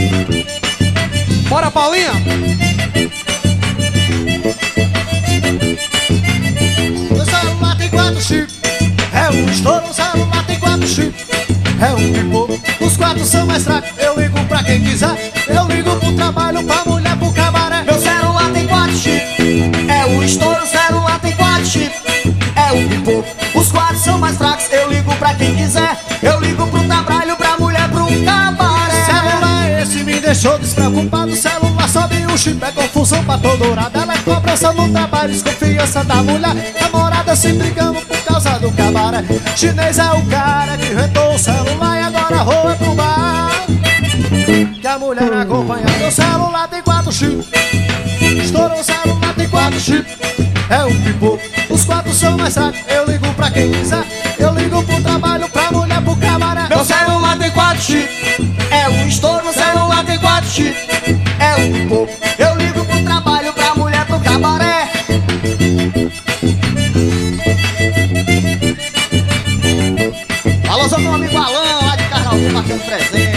Bora, Paulinha! O celular tem 4 chips, é um estouro. O celular tem 4 chips, é um pipoco. Os 4 são mais fracos, eu ligo pra quem quiser. Eu ligo pro trabalho, pra mulher, pro cabaré. Meu celular tem 4 chips, é um estouro. O celular tem 4 chips, é um pipoco. Os 4 são mais fracos, eu ligo pra quem quiser. Eu ligo pro trabalho, pra mulher, pro cabaré. Celular esse me deixou despreocupado. Celular sobe o chip, é confusão pra todo lado. Ela é cobrança no trabalho, desconfiança da mulher. Namorada se brigando por causa do cabaré. Chinês é o cara que inventou o celular e agora rola pro bar. Que a mulher acompanha. Meu celular tem 4 chips, estourou o celular tem 4 chips, é um pipoco. Os 4 são mais fracos, eu ligo pra quem quiser. Eu ligo pro trabalho, pra mulher, pro cabaré. Meu celular tem 4 chips, é um estouro. Meu celular tem 4 chips, é um pipoco. Eu ligo pro trabalho, pra mulher, pro cabaré. Alô, sou meu amigo Alan, lá de Carnaúba, marcando presença.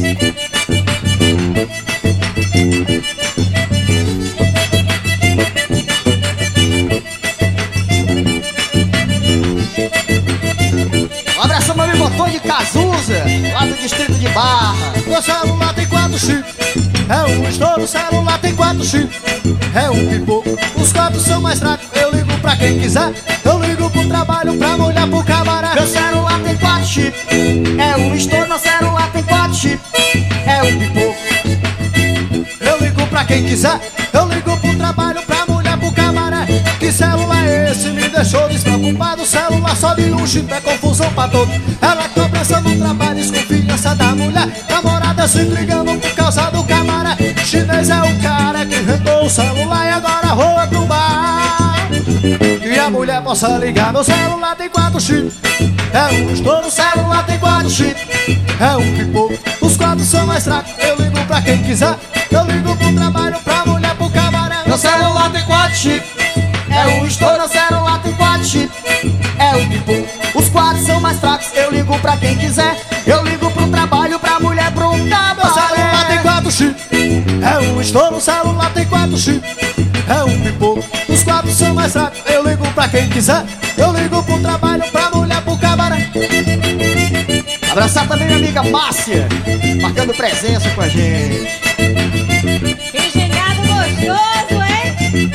Um abraço, meu amigo Antônio de Cazuza, lá do distrito de Barra. Meu celular tem 4 chips, é um estouro. O celular tem 4 chips, é um pipoco. Os 4 são mais fracos, eu ligo pra quem quiser. Eu ligo pro trabalho, pra mulher, pro cabaré. Meu celular tem 4 chips, é um estouro. Meu celular tem 4 chips, é um pipoco. Eu ligo pra quem quiser. Eu ligo pro trabalho, pra mulher, pro cabaré. Que celular é esse? Me deixou despreocupado. O celular sobe um chip, é confusão pra todo. Ela cobrança no trabalho, desconfiança da mulher. Namorada se brigando por causa do cabaré. Chinês é o cara que inventou o celular e agora rola pro bar. Que a mulher possa ligar. Meu celular tem 4 chips, é um estouro. O celular tem 4 chips, é um pipoco. Os 4 são mais fracos, eu ligo pra quem quiser. Eu ligo pro trabalho, pra mulher, pro cabaré. Meu celular tem 4 chips, é um estouro. Meu celular tem 4 chips, é um pipoco. Os 4 são mais fracos, eu ligo pra quem quiser. Eu ligo pro trabalho, pra mulher, pro cabaré. Meu celular tem 4 chips, é um estouro. O celular tem 4 chips, é um pipoco. Os 4 são mais fracos, eu ligo pra quem quiser. Eu ligo pro trabalho, pra mulher, pro cabaré. Abraçar também minha amiga Márcia, marcando presença com a gente. Engenhado gostoso, hein?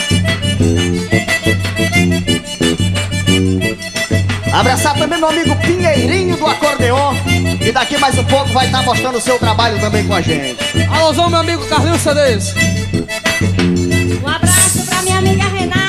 Abraçar também meu amigo Pinheirinho do acordeon, e daqui mais um pouco vai estar mostrando o seu trabalho também com a gente. Alôzão, meu amigo Carlinhos CDs. Um abraço pra minha amiga Renata.